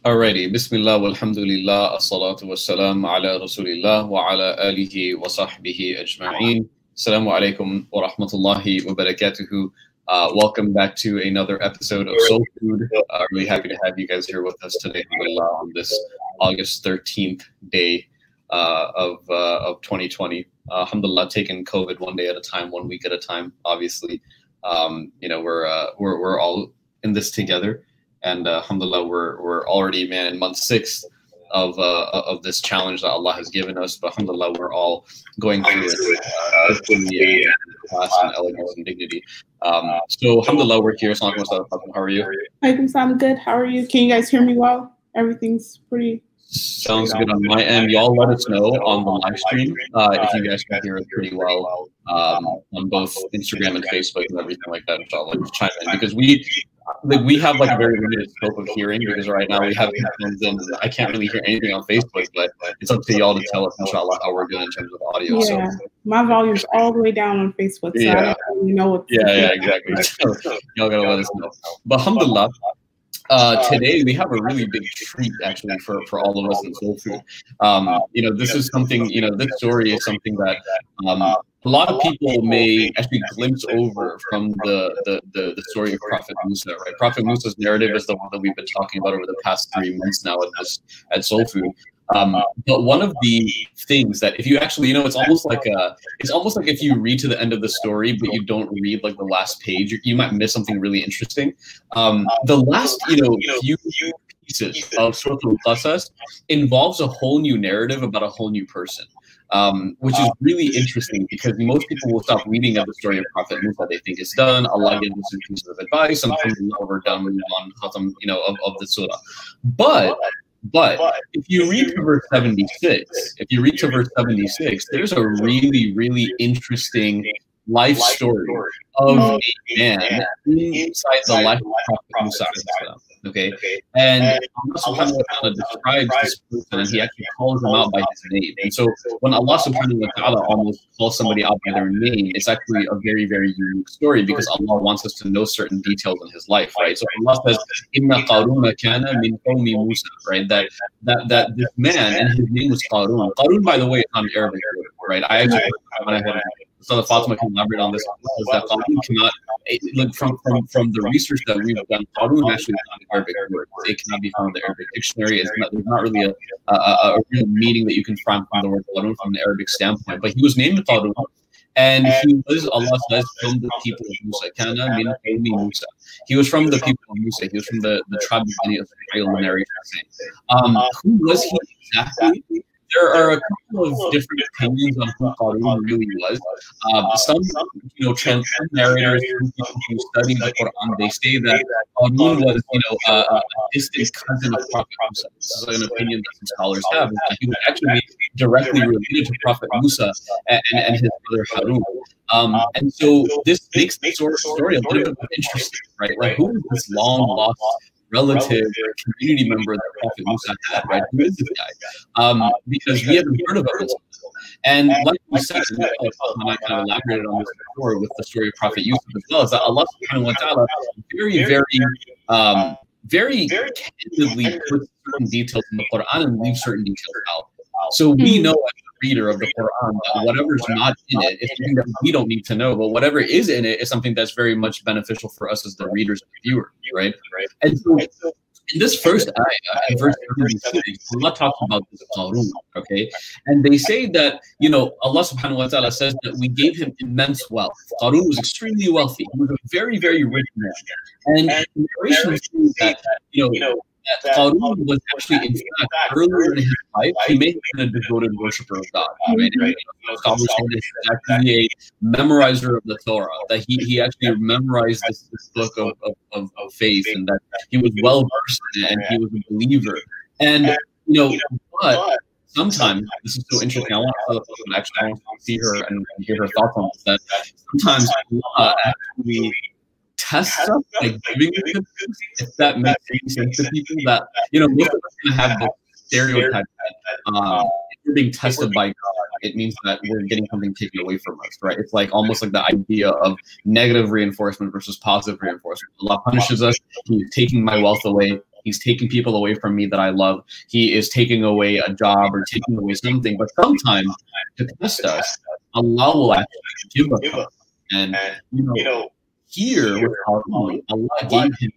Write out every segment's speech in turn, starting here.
Alrighty, Bismillah, walhamdulillah, as-salatu was-salam ala Rasulillah wa ala alihi wa sahbihi ajma'een. Assalamu alaikum wa rahmatullahi wa barakatuhu. Welcome back to another episode of Soul Food. Really happy to have you guys here with us today, alhamdulillah, on this August 13th day of 2020. Alhamdulillah, taking COVID one day at a time, 1 week at a time, obviously. We're all in this together. And alhamdulillah, we're already, in month 6 of this challenge that Allah has given us. But alhamdulillah, we're all going through it class and elegance and dignity. So alhamdulillah, we're here. Assalamu alaikum. How are you? I'm good. How are you? Can you guys hear me well? Everything's pretty... Sounds good on my end. Y'all let us know on the live stream if you guys can hear it pretty well on both Instagram and Facebook and everything like that. Inshallah, just chime in, because we have like a very limited scope of hearing, because right now we have headphones in. I can't really hear anything on Facebook, but it's up to y'all to tell us, inshallah, how we're doing in terms of audio. Yeah, so my volume's all the way down on Facebook, so I don't really know what. Yeah, exactly. So y'all gotta let us know. But alhamdulillah, today we have a really big treat actually for all of us in Soul Food. This is something, this story is something that a lot of people may actually glimpse over from the story of Prophet Musa, right? Prophet Musa's narrative is the one that we've been talking about over the past 3 months now at Soul Food. But one of the things that, if you actually, it's almost like if you read to the end of the story, but you don't read like the last page, you might miss something really interesting. The last, few pieces of Surah Al-Qasas involves a whole new narrative about a whole new person. Which is really interesting, because most people will stop reading of the story of Prophet Musa. They think it's done. Allah gives us some pieces of advice, and we're done, move on, khatam, of the surah. But if you read to verse 76, there's a really, really interesting life story of a man inside the life of Prophet Musa. Okay, and Allah subhanahu wa ta'ala describes this person, and he actually calls him out by his name. And so when Allah subhanahu wa ta'ala almost calls somebody out by their name, it's actually a very, very unique story, because Allah wants us to know certain details in his life, right? So Allah says, Inna Qaruna kana min qawmi Musa, right? That this man, and his name was Qarun. Qarun, by the way, is not an Arabic word, right? I actually, when I had so Fatima can elaborate on this, is that Qarun cannot, look, from the research that we've done, Qarun actually is not an Arabic word. It cannot be found in the Arabic dictionary. There's not really a real meaning that you can find from the word Qarun from the Arabic standpoint. But he was named Qarun, and he was, Allah says, from the people of Musa. Kana min qawmi Musa. He was from the people of Musa. He was from the tribe of Bani Israel, the narration saying. Who was he exactly? There are a couple of different opinions on who Qarun really was. Some, narrators, people who study the Quran, they say that Qarun was, a distant cousin of Prophet Musa. This is an opinion that some scholars have, is that he was actually directly related to Prophet Musa and his brother Harun. And so this makes the story a little bit interesting, right? Like, who is this long lost relative or community member that Prophet Musa had, right? Who is this guy? Because we haven't heard of him until now. And like we said, and I kind of elaborated on this before with the story of Prophet Yusuf as well, is that Allah subhanahu wa ta'ala very candidly puts certain details in the Quran and leaves certain details out. So we know as a reader of the Quran that whatever's not in it is something that we don't need to know, but whatever is in it is something that's very much beneficial for us as the readers and viewers, right? And so in this first ayah, in verse 36, Allah talks about this Qarun, okay? And they say that, Allah subhanahu wa ta'ala says that we gave him immense wealth. Qarun was extremely wealthy. He was a very, very rich man. And narration says that, that Qarun was actually, in fact, earlier in his life, he may have been a devoted worshiper of God. Right? Scholars say that he's actually a memorizer of the Torah, that he actually memorized this book of faith, and that he was well versed in it, and he was a believer. And, but sometimes, this is so interesting, I want to see her and hear her thoughts on this, that sometimes Allah actually tests us by giving us good things, if that makes any sense to people. That, most of us going to have this stereotype that if we're being tested by God, it means that we're getting something taken away from us, right? It's like almost like the idea of negative reinforcement versus positive reinforcement. Allah punishes us, He's taking my wealth away. He's taking people away from me that I love. He is taking away a job or taking away something. But sometimes to test us, Allah will actually give us something. And here with Harun, Allah gave him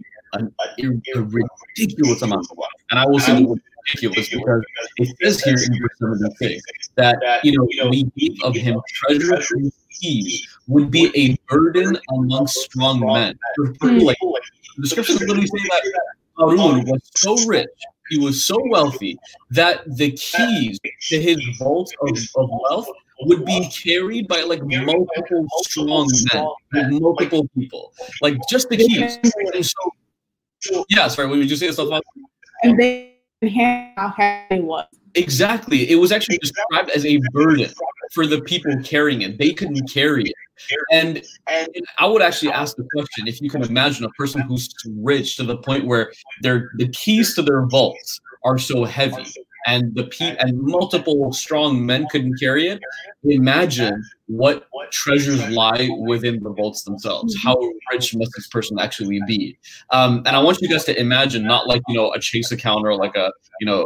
a ridiculous amount of wealth. And I will say ridiculous because it says here in verse 76 that we gave of him treasure and keys would be a burden amongst strong men. Like the scriptures literally say that Harun was so rich, he was so wealthy that the keys to his vault of wealth would be carried by like multiple strong men, like multiple people, like just the keys. And so, yeah, sorry, what would you say, Safa? And they hand how heavy it was. Exactly. It was actually described as a burden for the people carrying it. They couldn't carry it. And I would actually ask the question, if you can imagine a person who's rich to the point where the keys to their vaults are so heavy and multiple strong men couldn't carry it, imagine what treasures lie within the vaults themselves. How rich must this person actually be? And I want you guys to imagine not like a Chase account or like a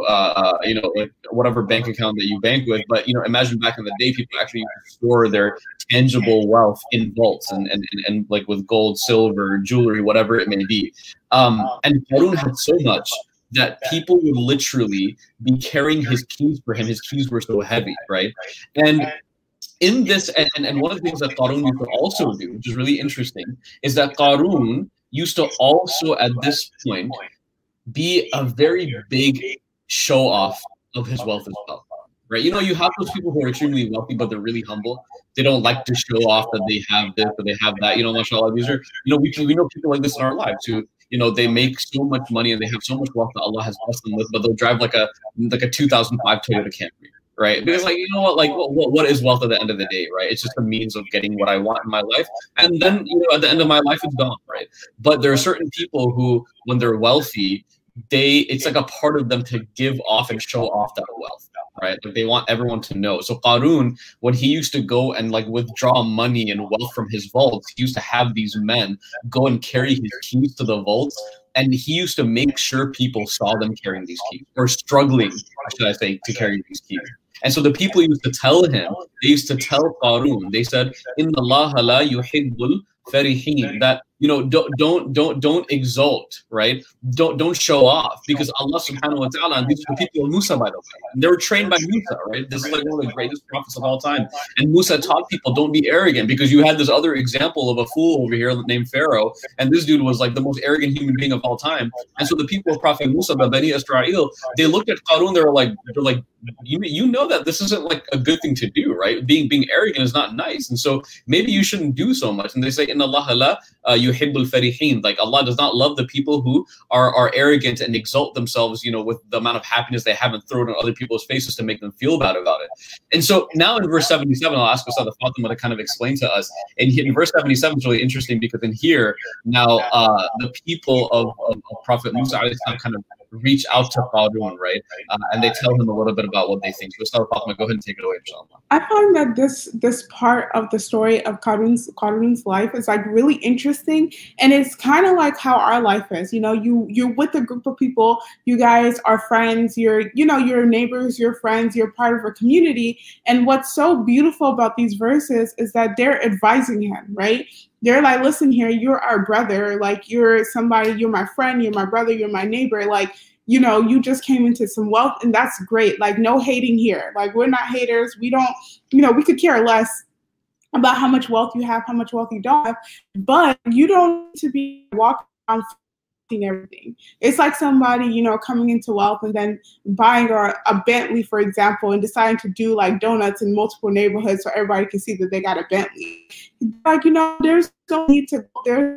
like whatever bank account that you bank with, but imagine back in the day people actually store their tangible wealth in vaults and like with gold, silver, jewelry, whatever it may be. And Harun had so much that people would literally be carrying his keys for him. His keys were so heavy, right? And in this, and one of the things that Qarun used to also do, which is really interesting, is that Qarun used to also at this point be a very big show off of his wealth as well, right? You have those people who are extremely wealthy, but they're really humble. They don't like to show off that they have this or they have that. Mashallah, these are, we know people like this in our lives who, they make so much money and they have so much wealth that Allah has blessed them with, but they'll drive like a 2005 Toyota Camry, right? Because what is wealth at the end of the day, right? It's just a means of getting what I want in my life, and then at the end of my life it's gone, right? But there are certain people who, when they're wealthy, it's like a part of them to give off and show off that wealth, right? Like they want everyone to know. So Qarun, when he used to go and like withdraw money and wealth from his vaults, he used to have these men go and carry his keys to the vaults, and he used to make sure people saw them carrying these keys, or struggling, should I say, to carry these keys. And so the people used to tell him, they used to tell Qarun, they said, "Inna Allah la yuhibbul farihin," that don't exalt, right? Don't show off, because Allah subhanahu wa ta'ala, and these are the people of Musa, by the way, they were trained by Musa, right? This is like one of the greatest prophets of all time. And Musa taught people, don't be arrogant, because you had this other example of a fool over here named Pharaoh, and this dude was like the most arrogant human being of all time. And so the people of Prophet Musa, Bani Israel, they looked at Qarun, they're like, you know that this isn't like a good thing to do, right? Being arrogant is not nice, and so maybe you shouldn't do so much. And they say, "Inna Allah la yuhibbul farihin," like Allah does not love the people who are arrogant and exalt themselves, with the amount of happiness they have and throw it in other people's faces to make them feel bad about it. And so now in verse 77, I'll ask Ustad Fatima to kind of explain to us. And in verse 77 is really interesting, because in here now the people of Prophet Musa kind of reach out to Qarun, right? And they tell him a little bit about what they think. So Ustad Fatima, go ahead and take it away, inshallah. I find that this part of the story of Qarun's life is like really interesting, and it's kind of like how our life is. You're with a group of people, you guys are friends, you're neighbors, you're friends, you're part of a community. And what's so beautiful about these verses is that they're advising him, right? They're like, listen here, you're our brother, like you're somebody, you're my friend, you're my brother, you're my neighbor, like, you just came into some wealth, and that's great. Like, no hating here. Like, we're not haters. We don't, we could care less about how much wealth you have, how much wealth you don't have, but you don't need to be walking around everything. It's like somebody, coming into wealth and then buying a Bentley, for example, and deciding to do like donuts in multiple neighborhoods so everybody can see that they got a Bentley. Like, there's no need to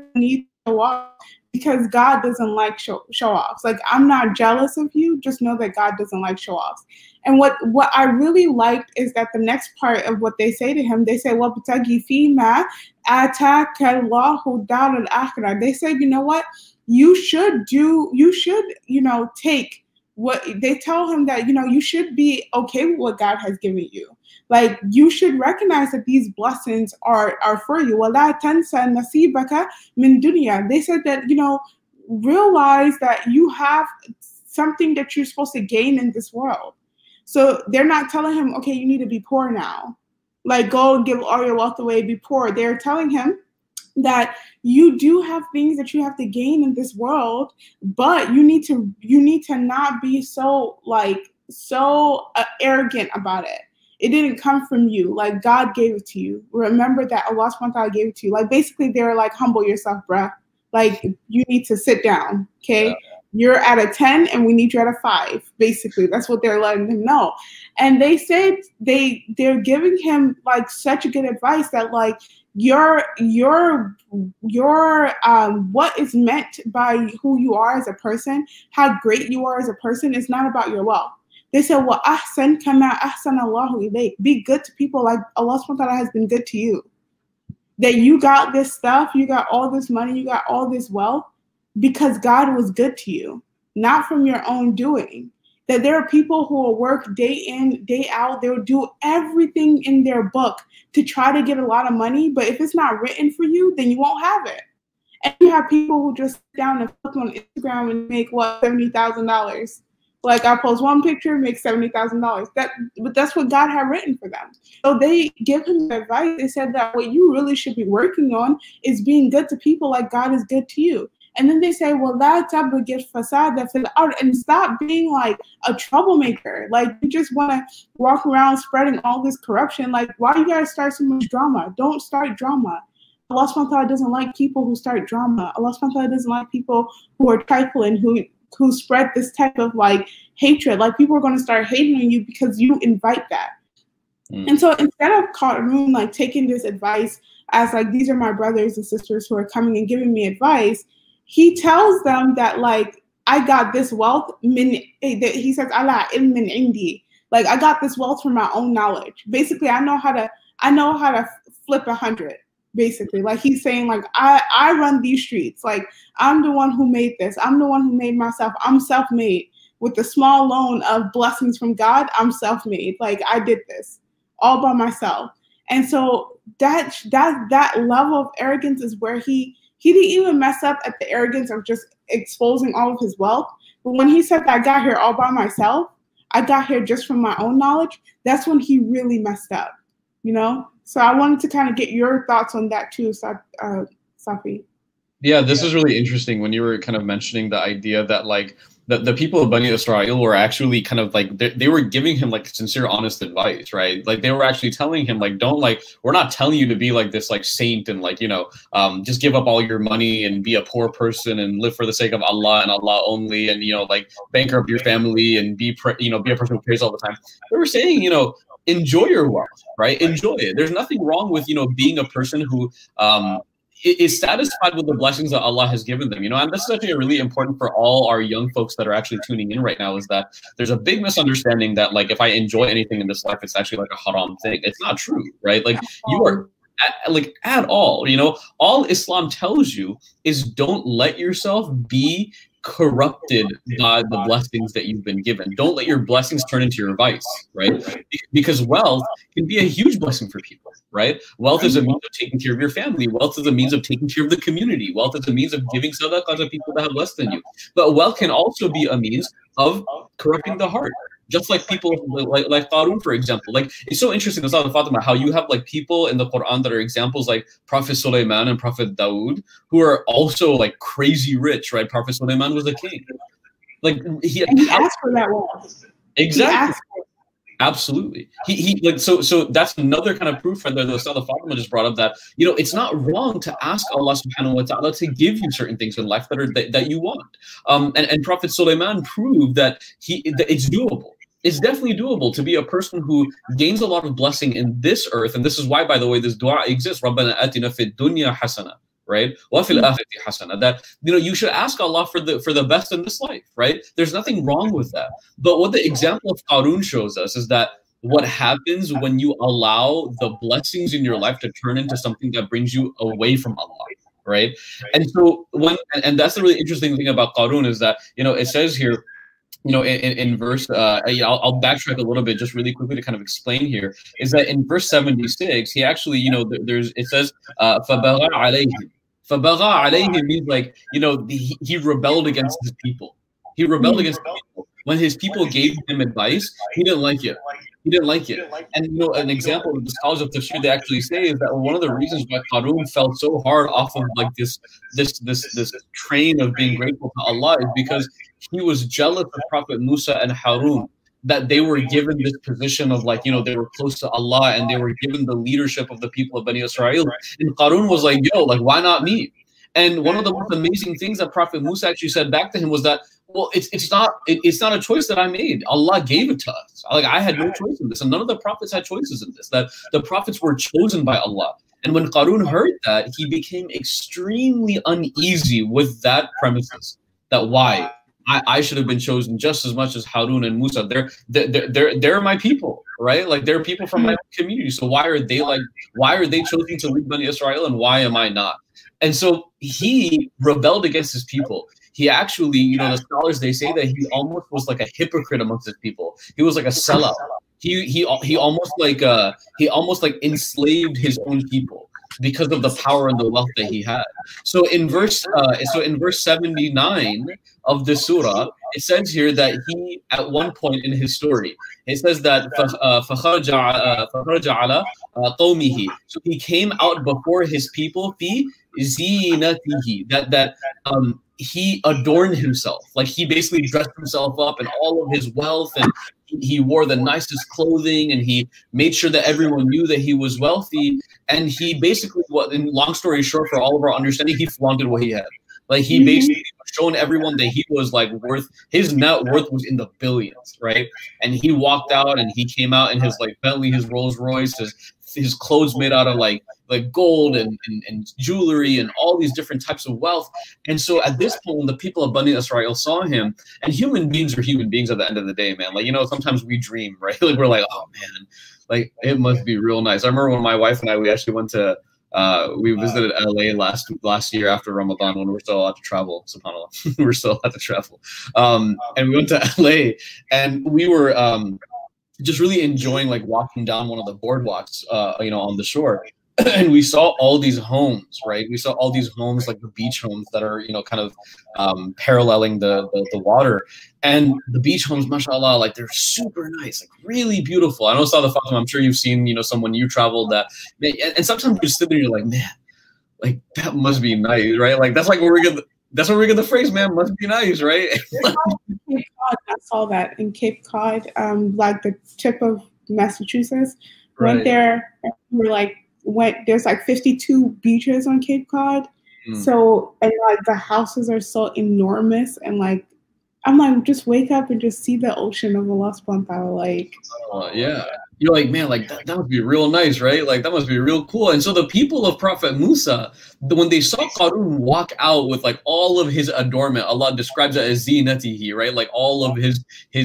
walk, because God doesn't like show-offs. Like, I'm not jealous of you. Just know that God doesn't like show-offs. And what I really liked is that the next part of what they say to him, they say, وَابْتَغِ فِي مَا آتَاكَ اللَّهُ دَارَ الْآخِرَةِ. They say, you know what? You should take what they tell him, that, you should be okay with what God has given you. Like, you should recognize that these blessings are for you. وَلَا تَنْسَ نَصِيبَكَ مِنْ دُنْيَا. They said that, realize that you have something that you're supposed to gain in this world. So they're not telling him, okay, you need to be poor now. Like, go and give all your wealth away, be poor. They're telling him that you do have things that you have to gain in this world, but you need to not be so arrogant about it. It didn't come from you. Like, God gave it to you. Remember that Allah subhanahu wa ta'ala gave it to you. Like, basically, they're like, humble yourself, bruh. Like, you need to sit down, okay? Yeah. You're at a 10 and we need you at a 5. Basically, that's what they're letting him know. And they said they're giving him like such good advice that like your what is meant by who you are as a person, how great you are as a person, is not about your wealth. They said, well, ahsan kama ahsan Allahu ilayk. Be good to people like Allah subhanahu wa ta'ala has been good to you. That you got this stuff, you got all this money, you got all this wealth because God was good to you, not from your own doing. That there are people who will work day in, day out. They'll do everything in their book to try to get a lot of money. But if it's not written for you, then you won't have it. And you have people who just sit down and flip on Instagram and make, what, $70,000. Like, I post one picture, make $70,000. But that's what God had written for them. So they give him advice. They said that what you really should be working on is being good to people like God is good to you. And then they say, well, la tabghi fasada fil ard, and stop being like a troublemaker. Like, you just want to walk around spreading all this corruption. Like, why you guys start so much drama? Don't start drama. Allah subhanahu wa ta'ala doesn't like people who start drama. Allah subhanahu wa ta'ala doesn't like people who are trifling, who spread this type of like hatred. Like, people are going to start hating on you because you invite that. And so instead of Qarun like taking this advice as like, these are my brothers and sisters who are coming and giving me advice, he tells them that like, I got this wealth. He says, "Ala ilmin indi." Like, I got this wealth from my own knowledge. Basically, I know how to flip 100. Basically, like, he's saying like, I run these streets. Like, I'm the one who made this. I'm the one who made myself. I'm self-made with the small loan of blessings from God. I'm self-made. Like, I did this all by myself. And so that level of arrogance is where he didn't even mess up at the arrogance of just exposing all of his wealth. But when he said that I got here all by myself, I got here just from my own knowledge, that's when he really messed up, you know? So I wanted to kind of get your thoughts on that too, Safi. Yeah, this is really interesting when you were kind of mentioning the idea that like the people of Bani Israel were actually kind of like, they were giving him like sincere, honest advice, right? Like, they were actually telling him like, don't like, we're not telling you to be like this like saint and like, you know, just give up all your money and be a poor person and live for the sake of Allah and Allah only, and, you know, like bankrupt your family and be a person who prays all the time. They were saying, you know, enjoy your wealth, right? Enjoy it. There's nothing wrong with, you know, being a person who is satisfied with the blessings that Allah has given them, you know. And this is actually really important for all our young folks that are actually tuning in right now, is that there's a big misunderstanding that like, if I enjoy anything in this life, it's actually like a haram thing. It's not true, right? Like, you are at all, you know, all Islam tells you is don't let yourself be corrupted by the blessings that you've been given. Don't let your blessings turn into your vice, right? Because wealth can be a huge blessing for people, right? Wealth is a means of taking care of your family. Wealth is a means of taking care of the community. Wealth is a means of giving sadaqah to people that have less than you. But wealth can also be a means of corrupting the heart. Just like people like Qarun, for example. Like, it's so interesting, Ustaz Fatima, how you have like people in the Quran that are examples like Prophet Sulaiman and Prophet Dawood, who are also like crazy rich, right? Prophet Sulaiman was a king. Like, he asked for that wealth. Exactly. Absolutely. He like, so that's another kind of proof that the Ustaz Fatima just brought up, that, you know, it's not wrong to ask Allah subhanahu wa ta'ala to give you certain things in life that you want. And Prophet Sulaiman proved that it's doable. It's definitely doable to be a person who gains a lot of blessing in this earth. And this is why, by the way, this dua exists. رَبَّنَا آتِنَا فِي الدُّنْيَا حَسَنَةً. Right? وَفِي الْآخِرَةِ حَسَنَةً. That, you know, you should ask Allah for the best in this life, right? There's nothing wrong with that. But what the example of Qarun shows us is that what happens when you allow the blessings in your life to turn into something that brings you away from Allah. Right? And so and that's the really interesting thing about Qarun, is that, you know, it says here, you know, in verse, I'll backtrack a little bit just really quickly to kind of explain here, is that in verse 76, he actually, you know, it says, فَبَغَى عَلَيْهِمْ فَبَغَى عَلَيْهِ means like, you know, he rebelled against his people. He rebelled against his people. When his people gave him advice, he didn't like it. He didn't like it. And you know, an example of the scholars of tafsir they actually say is that one of the reasons why Qarun fell so hard off of like this train of being grateful to Allah is because he was jealous of Prophet Musa and Harun, that they were given this position of like, you know, they were close to Allah and they were given the leadership of the people of Bani Israel. And Qarun was like, yo, like, why not me? And one of the most amazing things that Prophet Musa actually said back to him was that, well, it's not a choice that I made. Allah gave it to us. Like, I had no choice in this, and none of the prophets had choices in this. That the prophets were chosen by Allah. And when Qarun heard that, he became extremely uneasy with that premises. That why I should have been chosen just as much as Harun and Musa. They're my people, right? Like, they're people from my community. So why are they chosen to lead Bani Israel, and why am I not? And so he rebelled against his people. He actually, you know, the scholars, they say that he almost was like a hypocrite amongst his people. He was like a sellout. He almost like enslaved his own people because of the power and the wealth that he had. So in verse 79 of the surah, it says here that he, at one point in his story, it says that فَخَرَجَ عَلَى قَوْمِهِ. So he came out before his people, فِي زِينَتِهِ, that he adorned himself. Like, he basically dressed himself up in all of his wealth, and he wore the nicest clothing, and he made sure that everyone knew that he was wealthy. And he basically, in long story short, for all of our understanding, he flaunted what he had. Like, he basically shown everyone that he was like his net worth was in the billions, right? And he walked out and he came out in his like Bentley, his Rolls Royce, his clothes made out of like gold and jewelry and all these different types of wealth. And so at this point, when the people of Bani Israel saw him, and human beings are human beings at the end of the day, man. Like, you know, sometimes we dream, right? Like, we're like, oh man, like, it must be real nice. I remember when my wife and I, we actually went to we visited LA last year after Ramadan, when we were still allowed to travel. SubhanAllah. We were still allowed to travel. And we went to LA, and we were just really enjoying like walking down one of the boardwalks, you know, on the shore. And we saw all these homes, right? We saw all these homes, like the beach homes that are, you know, kind of paralleling the water. And the beach homes, mashallah, like, they're super nice, like really beautiful. I know, Salah Fatima, I'm sure you've seen, you know, someone you traveled that, and sometimes you sit there and you're like, man, like, that must be nice, right? Like, that's where we get the phrase, man, must be nice, right? Cape Cod, I saw that in Cape Cod, like the tip of Massachusetts. Right. Went there, and we're like, there's like 52 beaches on Cape Cod. So, and like the houses are so enormous, and like, I'm like, just wake up and just see the ocean of Allah subhanahu wa ta'ala. Like, yeah. You're like, man, like, that must be real nice, right? Like, that must be real cool. And so the people of Prophet Musa, when they saw Qarun walk out with like all of his adornment, Allah describes it as zinatihi, right? Like, all of his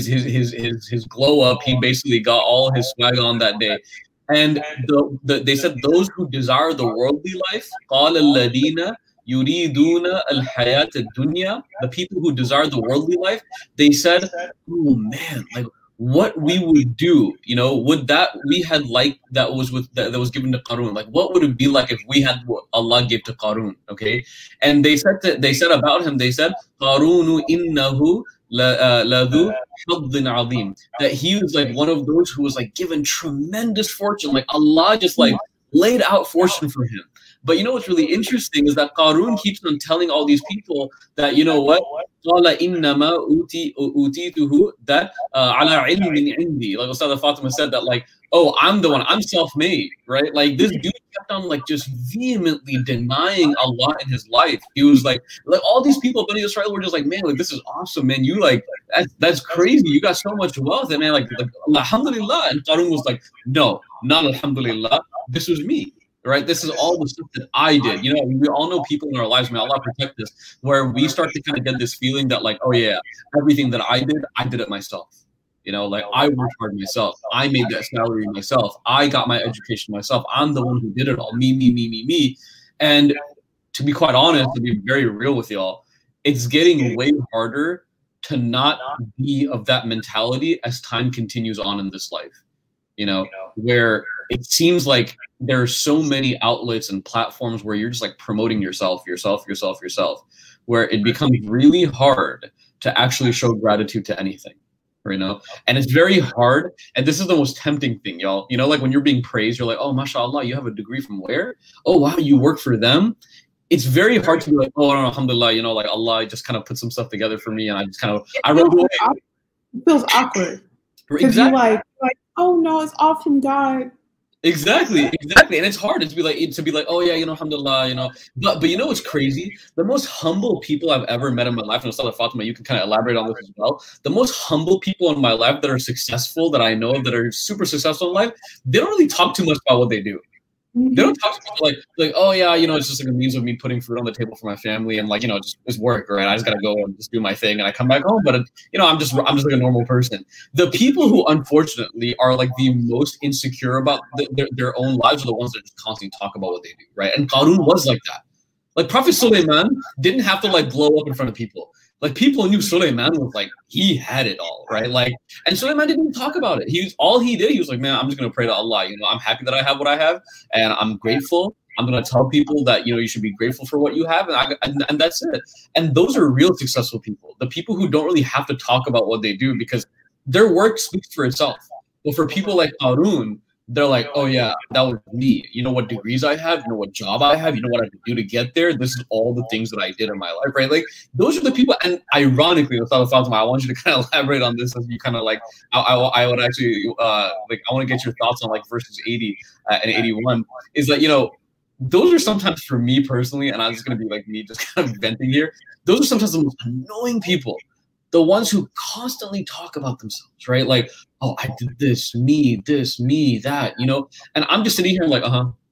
glow up, he basically got all his swag on that day. And they said, those who desire the worldly life, قَالَ الَّذِينَ يُرِيدُونَ الْحَيَاةَ الدُّنْيَا, the people who desire the worldly life, they said, oh man, like, what we would do, you know, would that we had like that was given to Qarun, like, what would it be like if we had what Allah gave to Qarun? Okay, and they said about him, they said, Qarunu innahu ladhu haddin azim, that he was like one of those who was like given tremendous fortune, like Allah just like laid out fortune for him. But you know what's really interesting is that Qarun keeps on telling all these people that, you know what, قَالَ إِنَّمَا أُوتِيتُهُ that عَلَى عِلْمٍ عِنْدِي. Like Ustad Fatima said that, like, oh, I'm the one, I'm self-made, right? Like, this dude kept on like just vehemently denying Allah in his life. He was like all these people, Bani Israel, were just like, man, like, this is awesome, man. You like, that's crazy. You got so much wealth, and man, like alhamdulillah. And Qarun was like, no, not alhamdulillah. This was me. Right, this is all the stuff that I did. You know, we all know people in our lives, may Allah protect us, where we start to kind of get this feeling that, like, oh yeah, everything that I did it myself. You know, like, I worked hard myself. I made that salary myself. I got my education myself. I'm the one who did it all. Me. And to be quite honest, to be very real with y'all, it's getting way harder to not be of that mentality as time continues on in this life. you know, where it seems like there are so many outlets and platforms where you're just like promoting yourself, where it becomes really hard to actually show gratitude to anything, you know? And it's very hard. And this is the most tempting thing, y'all. You know, like when you're being praised, you're like, oh, mashallah, you have a degree from where? Oh, wow, you work for them? It's very hard to be like, oh, no, alhamdulillah, you know, like Allah just kind of put some stuff together for me. And I just kind of, I run away. It feels awkward. Exactly. You're like, oh no, it's all from God. Exactly. And it's hard to be like, oh yeah, you know, alhamdulillah, you know. But you know what's crazy? The most humble people I've ever met in my life, and Ustad Fatima, you can kind of elaborate on this as well. The most humble people in my life that are successful, that I know of, that are super successful in life, they don't really talk too much about what they do. They don't talk to people like, oh yeah, you know, it's just like a means of me putting food on the table for my family, and like, you know, it's work, right? I just gotta go and just do my thing, and I come back home. But you know, I'm just like a normal person. The people who unfortunately are like the most insecure about their own lives are the ones that just constantly talk about what they do, right? And Qarun was like that. Like Prophet Sulaiman didn't have to like blow up in front of people. Like people knew Sulaiman was like, he had it all, right? Like, and Sulaiman didn't even talk about it. He was like, man, I'm just gonna pray to Allah. You know, I'm happy that I have what I have, and I'm grateful. I'm gonna tell people that, you know, you should be grateful for what you have, and that's it. And those are real successful people. The people who don't really have to talk about what they do because their work speaks for itself. But for people like Qarun, they're like, oh yeah, that was me. You know what degrees I have, you know what job I have, you know what I could do to get there. This is all the things that I did in my life, right? Like those are the people. And ironically, Ustad Fatima, I want you to kind of elaborate on this as you kind of like, I would actually like, I want to get your thoughts on like verses 80 and 81 is that, you know, those are sometimes for me personally, and I'm just going to be like me just kind of venting here. Those are sometimes the most annoying people. The ones who constantly talk about themselves, right? Like, oh, I did this, me, that, you know? And I'm just sitting here like, you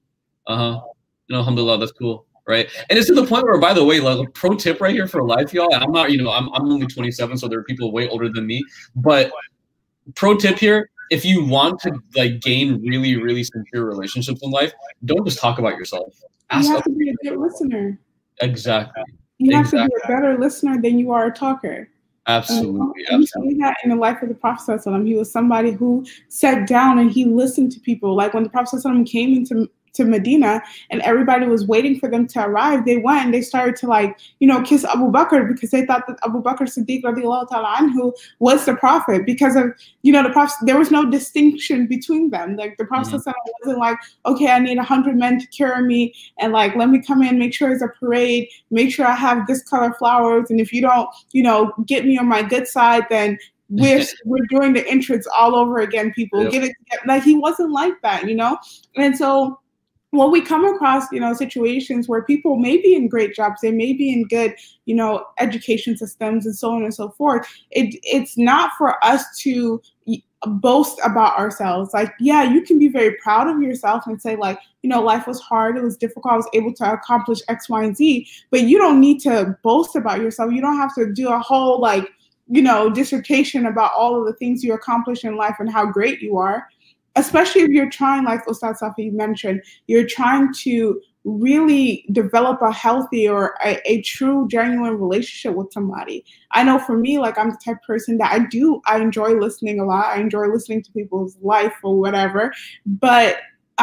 know, alhamdulillah, that's cool, right? And it's to the point where, by the way, like a pro tip right here for life, y'all, and I'm not, you know, I'm only 27, so there are people way older than me, but pro tip here, if you want to like gain really, really sincere relationships in life, don't just talk about yourself. You have to be a good listener. Exactly. You have to be a better listener than you are a talker. Absolutely. You see that in the life of the Prophet ﷺ. He was somebody who sat down and he listened to people. Like when the Prophet ﷺ came into Medina and everybody was waiting for them to arrive, they went and they started to like, you know, kiss Abu Bakr because they thought that Abu Bakr Siddiq radiallahu ta'ala anhu was the Prophet because of, you know, the Prophet, there was no distinction between them. Like the Prophet wasn't like, okay, I need 100 men to carry me and like, let me come in, make sure it's a parade, make sure I have this color flowers. And if you don't, you know, get me on my good side, then we're doing the entrance all over again, people. Get it together. Like he wasn't like that, you know? And so when we come across, you know, situations where people may be in great jobs, they may be in good, you know, education systems and so on and so forth, it's not for us to boast about ourselves. Like, yeah, you can be very proud of yourself and say like, you know, life was hard, it was difficult, I was able to accomplish X, Y, and Z, but you don't need to boast about yourself. You don't have to do a whole like, you know, dissertation about all of the things you accomplished in life and how great you are. Especially if you're trying, like Ustad Safi mentioned, you're trying to really develop a healthy or a true, genuine relationship with somebody. I know for me, like I'm the type of person that I enjoy listening a lot. I enjoy listening to people's life or whatever, but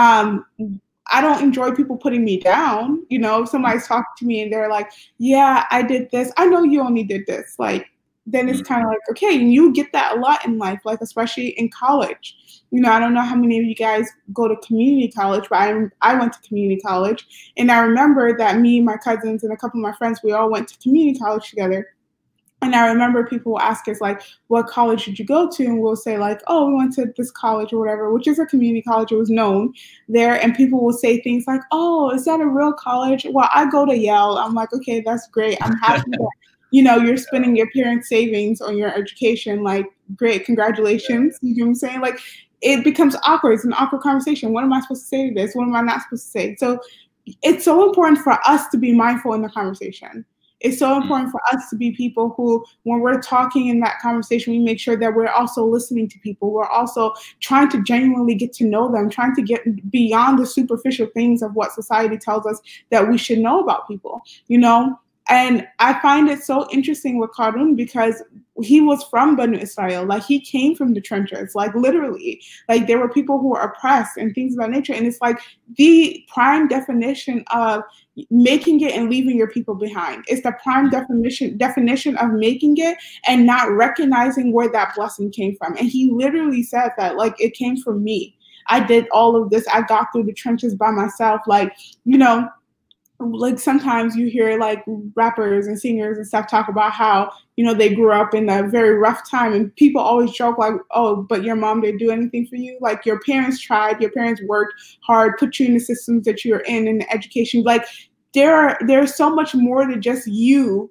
I don't enjoy people putting me down. You know, if somebody's talking to me and they're like, yeah, I did this. I know you only did this. Like, then it's kind of like, okay, and you get that a lot in life, like especially in college. You know, I don't know how many of you guys go to community college, but I went to community college. And I remember that me, my cousins, and a couple of my friends, we all went to community college together. And I remember people will ask us, like, what college did you go to? And we'll say, like, oh, we went to this college or whatever, which is a community college. It was known there. And people will say things like, oh, is that a real college? Well, I go to Yale. I'm like, okay, that's great. I'm happy that, you know, you're spending your parents' savings on your education. Like, great, congratulations. You know what I'm saying? Like, it becomes awkward. It's an awkward conversation. What am I supposed to say to this? What am I not supposed to say? So it's so important for us to be mindful in the conversation. It's so important for us to be people who, when we're talking in that conversation, we make sure that we're also listening to people. We're also trying to genuinely get to know them, trying to get beyond the superficial things of what society tells us that we should know about people. You know, And I find it so interesting with Qarun because he was from Banu Israel. Like, he came from the trenches, like literally. Like, there were people who were oppressed and things of that nature. And it's like the prime definition of making it and leaving your people behind. It's the prime definition of making it and not recognizing where that blessing came from. And he literally said that, like, it came from me. I did all of this. I got through the trenches by myself. Like, you know, like sometimes you hear like rappers and singers and stuff talk about how, you know, they grew up in a very rough time, and people always joke like, oh, but your mom didn't do anything for you. Like, your parents tried, your parents worked hard, put you in the systems that you're in the education. Like, there's so much more than just you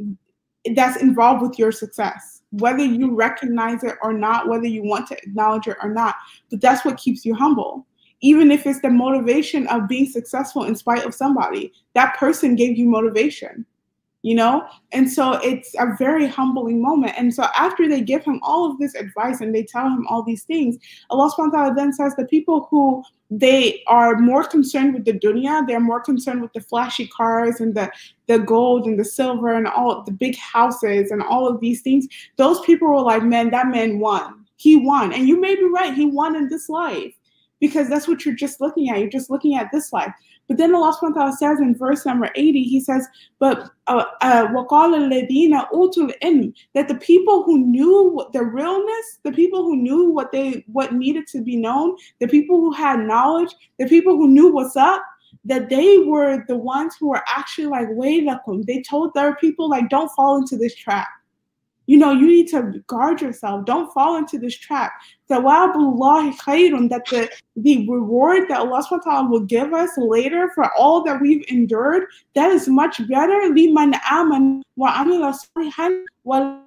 that's involved with your success, whether you recognize it or not, whether you want to acknowledge it or not. But that's what keeps you humble. Even if it's the motivation of being successful in spite of somebody, that person gave you motivation, you know? And so it's a very humbling moment. And so after they give him all of this advice and they tell him all these things, Allah subhanahu wa ta'ala then says the people who they are more concerned with the dunya, they're more concerned with the flashy cars and the gold and the silver and all the big houses and all of these things. Those people were like, man, that man won. He won. And you may be right. He won in this life. Because that's what you're just looking at. You're just looking at this life. But then Allah subhanahu wa ta'ala says in verse number 80, he says, but وَقَالَ الَّذِينَ أُوتُوا الْعِلْمَ, that the people who knew the realness, the people who knew what needed to be known, the people who had knowledge, the people who knew what's up, that they were the ones who were actually like, وَيْلَكُمْ. They told their people, like, don't fall into this trap. You know, you need to guard yourself. Don't fall into this trap. Thawabullahi khayrun, that the reward that Allah subhanahu wa ta'ala will give us later for all that we've endured, that is much better. Liman aman wa amila salihan wa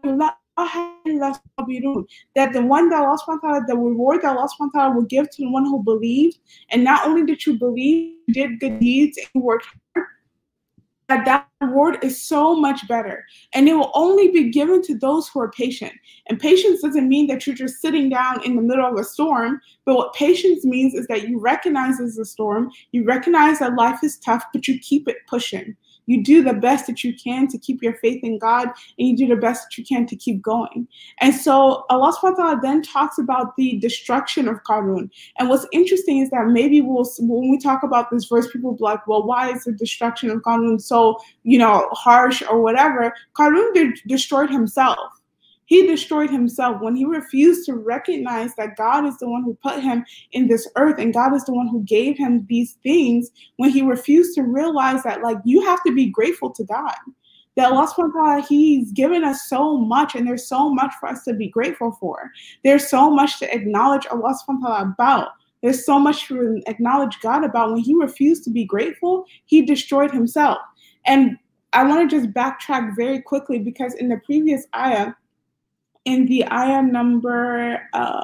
that the one that Allah subhanahu wa ta'ala, the reward that Allah subhanahu wa ta'ala will give to the one who believed, and not only did you believe, you did good deeds and you worked hard, that reward is so much better. And it will only be given to those who are patient. And patience doesn't mean that you're just sitting down in the middle of a storm, but what patience means is that you recognize there's a storm, you recognize that life is tough, but you keep it pushing. You do the best that you can to keep your faith in God, and you do the best that you can to keep going. And so Allah subhanahu wa ta'ala then talks about the destruction of Qarun. And what's interesting is that maybe when we talk about this verse, people will be like, well, why is the destruction of Qarun so, you know, harsh or whatever? Qarun destroyed himself. He destroyed himself when he refused to recognize that God is the one who put him in this earth and God is the one who gave him these things. When he refused to realize that, like, you have to be grateful to God. That Allah subhanahu wa ta'ala, He's given us so much, and there's so much for us to be grateful for. There's so much to acknowledge Allah subhanahu wa ta'ala about. There's so much to acknowledge God about. When he refused to be grateful, he destroyed himself. And I want to just backtrack very quickly, because in the previous ayah, in the ayah number,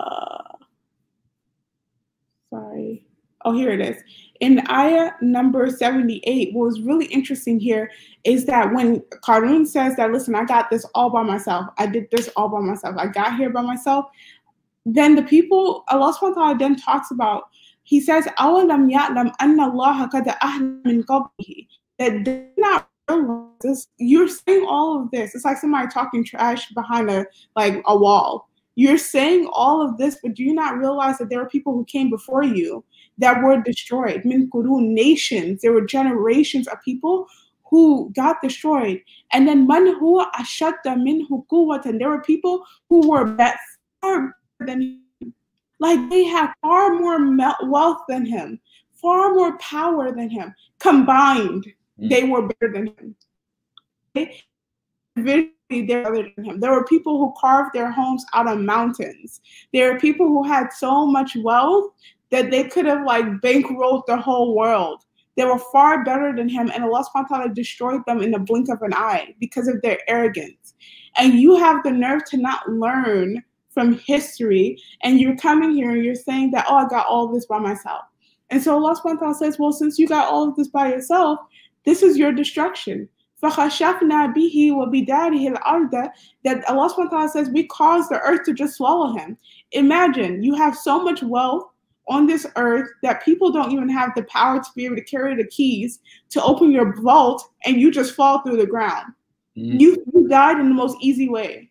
here it is. In ayah number 78, what was really interesting here is that when Qarun says that, listen, I got this all by myself. I did this all by myself. I got here by myself. Then the people, Allah subhanahu wa ta'ala then talks about, he says, أَوَلَمْ يَعْلَمْ أَنَّ اللَّهَ قَدْ أَهْلَ مِنْ قَبْلِهِ, that they're not realize, you're saying all of this. It's like somebody talking trash behind a wall. You're saying all of this, but do you not realize that there are people who came before you that were destroyed? Min qurun, nations. There were generations of people who got destroyed. And then man huwa ashadda minhu quwwatan. There were people who were far than him. Like, they had far more wealth than him, far more power than him. Combined, they were better than him. Visually, they're better than him. There were people who carved their homes out of mountains. There were people who had so much wealth that they could have bankrolled the whole world. They were far better than him, and Allah subhanahu wa ta'ala destroyed them in the blink of an eye because of their arrogance. And you have the nerve to not learn from history, and you're coming here and you're saying that, oh, I got all this by myself. And so Allah subhanahu wa ta'ala says, well, since you got all of this by yourself, this is your destruction. فَخَشَفْنَا بِهِ وَبِدَارِهِ الْأَرْضَ, that Allah subhanahu wa ta'ala says we caused the earth to just swallow him. Imagine, you have so much wealth, on this earth that people don't even have the power to be able to carry the keys to open your vault, and you just fall through the ground. You died in the most easy way.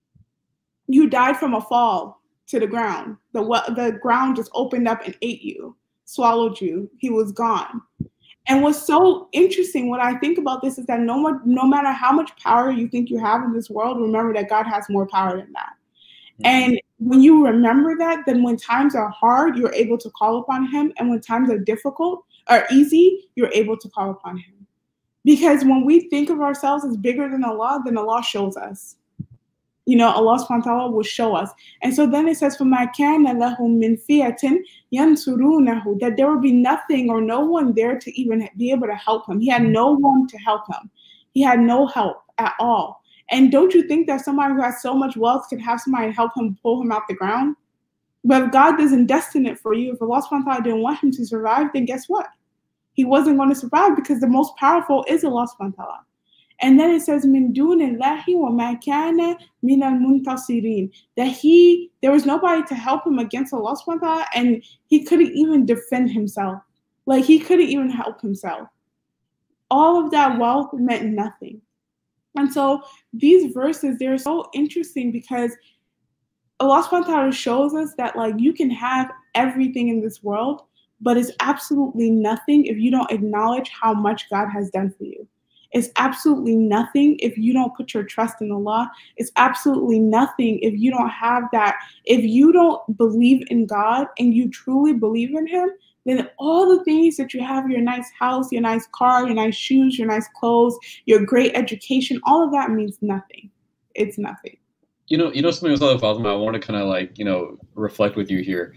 You died from a fall to the ground. The ground just opened up and ate you, swallowed you. He was gone. And what's so interesting, when I think about this, is that no matter how much power you think you have in this world, remember that God has more power than that. And when you remember that, then when times are hard, you're able to call upon him. And when times are difficult or easy, you're able to call upon him. Because when we think of ourselves as bigger than Allah, then Allah shows us. Allah subhanahu wa ta'ala will show us. And so then it says, فَمَا كَانَ لَهُم مِّن فِيَةٍ يَنْصُرُونَهُ, that there would be nothing or no one there to even be able to help him. He had no one to help him. He had no help at all. And don't you think that somebody who has so much wealth could have somebody help him pull him out the ground? But if God doesn't destine it for you, if Allah subhanahu wa ta'ala didn't want him to survive, then guess what? He wasn't going to survive, because the most powerful is Allah subhanahu wa ta'ala. And then it says, Min dunillahi wa ma kana min al-muntasirin, that there was nobody to help him against Allah subhanahu wa ta'ala, and he couldn't even defend himself. Like, he couldn't even help himself. All of that wealth meant nothing. And so these verses, they're so interesting, because Allah subhanahu wa ta'ala shows us that, like, you can have everything in this world, but it's absolutely nothing if you don't acknowledge how much God has done for you. It's absolutely nothing if you don't put your trust in Allah. It's absolutely nothing if you don't have that. If you don't believe in God and you truly believe in him, then all the things that you have, your nice house, your nice car, your nice shoes, your nice clothes, your great education, all of that means nothing. It's nothing. Something else, Fatima, I want to kind of reflect with you here.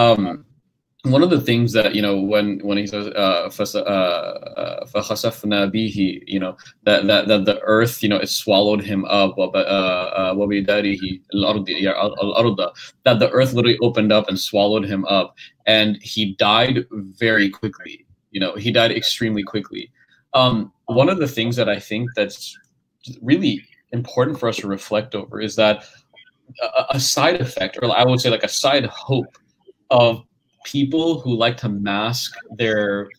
One of the things that, when he says فَخَسَفْنَا بِهِ, that the earth, it swallowed him up, وَبِدَارِهِ الْأَرْضَ, that the earth literally opened up and swallowed him up, and he died very quickly. He died extremely quickly. One of the things that I think that's really important for us to reflect over is that a side effect, or I would say like a side hope of people who like to mask their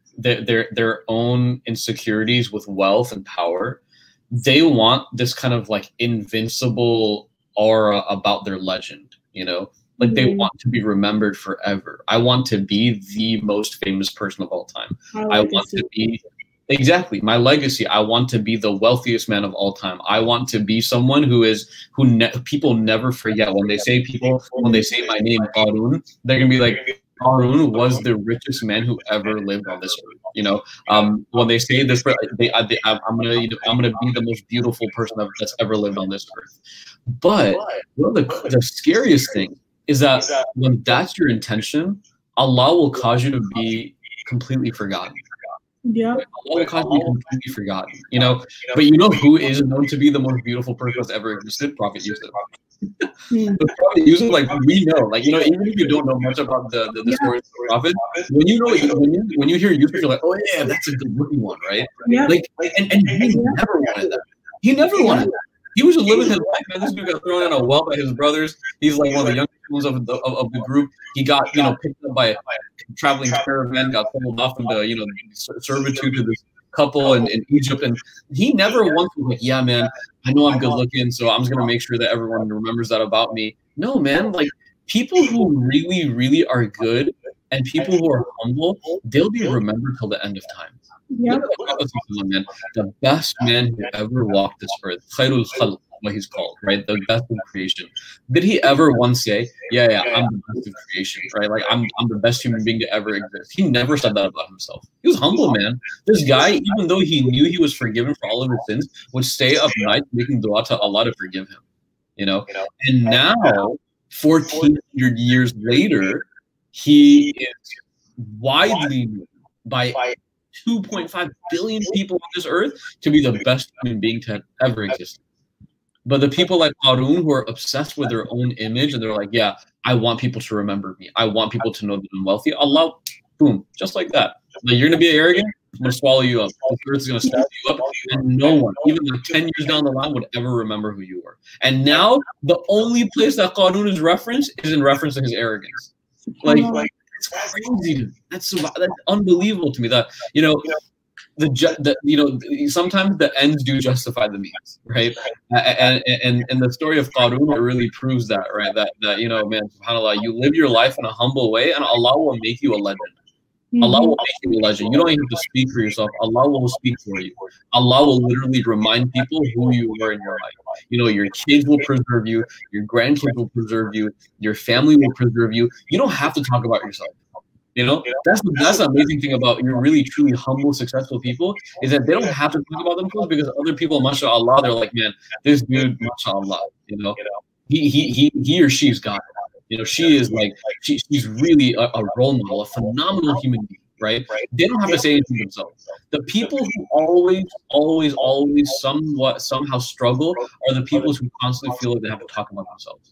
own insecurities with wealth and power, they want this kind of like invincible aura about their legend, like they want to be remembered forever. I want to be the most famous person of all time. I want to be exactly my legacy. I want to be the wealthiest man of all time. I want to be someone who people never forget. When they say my name, Qarun, they're gonna be like, Qarun was the richest man who ever lived on this earth. When they say this, I'm gonna be the most beautiful person that's ever lived on this earth. But one of the scariest thing is that when that's your intention, Allah will cause you to be completely forgotten. Yeah. Allah will cause you to be completely forgotten. But who is known to be the most beautiful person that's ever existed? Prophet Yusuf. The Prophet Yusuf, like we know, even if you don't know much about the story of the Prophet, when you hear Yusuf, you're like, oh yeah, that's a good looking one, right? Yeah. And he never wanted that. He never wanted that. He was just living his life, man. This dude got thrown in a well by his brothers. He's like one of the youngest ones of the group. He got picked up by a traveling caravan, got sold off into servitude to this couple in Egypt, and he never once was like, yeah, man, I know I'm good looking, so I'm just gonna make sure that everyone remembers that about me. No, man, like people who really, really are good and people who are humble, they'll be remembered till the end of time. Yeah. Man, the best man who ever walked this earth, Khairul Khalq, what he's called, right? The best of creation. Did he ever once say, yeah, I'm the best of creation, right? Like I'm the best human being to ever exist. He never said that about himself. He was humble, man. This guy, even though he knew he was forgiven for all of his sins, would stay up night making dua to Allah to forgive him. And now, 1400 years later, he is widely known by 2.5 billion people on this earth to be the best human being to have ever existed. But the people like Qarun who are obsessed with their own image and they're like, yeah, I want people to remember me. I want people to know that I'm wealthy. Allah, boom, just like that. Like, you're going to be arrogant, I'm going to swallow you up. The earth is going to swallow you up. And no one, even like 10 years down the line, would ever remember who you were. And now the only place that Qarun is referenced is in reference to his arrogance. Like It's crazy to me. That's unbelievable to me that, you know, sometimes the ends do justify the means, right? And the story of Qarun, it really proves that, right? That you know, man, subhanAllah, you live your life in a humble way, and Allah will make you a legend. Allah will make you a legend. You don't even have to speak for yourself. Allah will speak for you. Allah will literally remind people who you were in your life. You know, your kids will preserve you. Your grandkids will preserve you. Your family will preserve you. You don't have to talk about yourself. You know, that's the amazing thing about your really, truly humble, successful people is that they don't have to talk about themselves because other people, mashallah, they're like, man, this dude, mashallah, you know, he or she's got it. You know, she is like, she's really a role model, a phenomenal human being, right? They don't have to say anything themselves. The people who always somehow struggle are the people who constantly feel like they have to talk about themselves.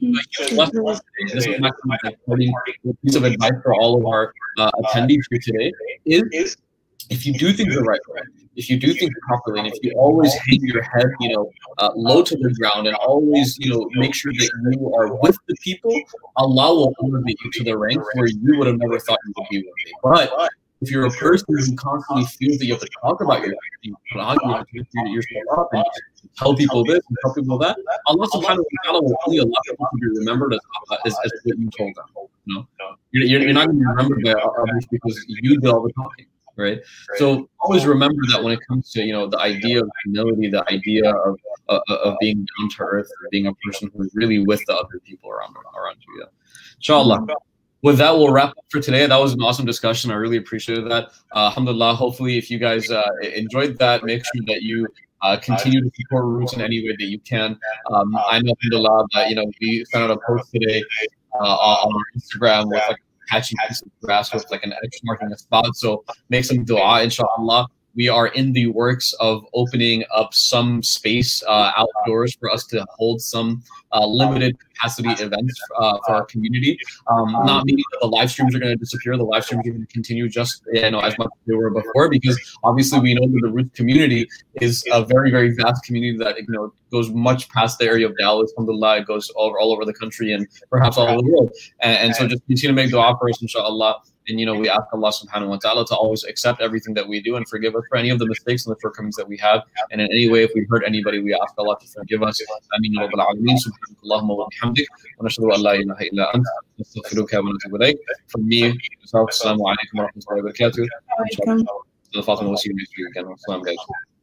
This is my piece of advice for all of our attendees here today is, if you do things the right way, if you do things properly, and if you always hang your head, you know, low to the ground, and always, you know, make sure that you are with the people, Allah will elevate you to the rank where you would have never thought you would be one day. But if you're a person who constantly feels that you have to talk about yourself, you have to beat yourself up and tell people this and tell people that, Allah subhanahu wa ta'ala will only allow people to be remembered as what you told them. You know? You're not going to be remembered by others because you did all the talking. Right. So always remember that when it comes to, you know, the idea of humility, the idea of being down to earth, being a person who's really with the other people around you. Yeah. Inshallah. With that, we'll wrap up for today. That was an awesome discussion. I really appreciated that. Alhamdulillah. Hopefully, if you guys enjoyed that, make sure that you continue to support Roots in any way that you can. I know, alhamdulillah, that, you know, we sent out a post today on our Instagram with like patchy piece of grass with like an X marking a spot. So make some dua, inshallah. We are in the works of opening up some space outdoors for us to hold some limited capacity events for our community. Not meaning that the live streams are going to disappear. The live streams are going to continue just, you know, as much as they were before, because obviously we know that the Roots community is a very, very vast community that, you know, goes much past the area of Dallas. Alhamdulillah, it goes all over the country and perhaps all over the world. And so just continue to make dua for us, inshallah. And, you know, we ask Allah subhanahu wa ta'ala to always accept everything that we do and forgive us for any of the mistakes and the shortcomings that we have. And in any way, if we hurt anybody, we ask Allah to forgive us. Ameen ya Rabbal Alameen. Subhanakallahumma wa bihamdik. Wa nashhadu an la ilaha illa ant. Nastaghfiruka wa natubu ilayk. From me, assalamu alaikum wa rahmatullahi wa barakatuh. Inshallah, Fatima will see you next week again. Assalamu alaikum.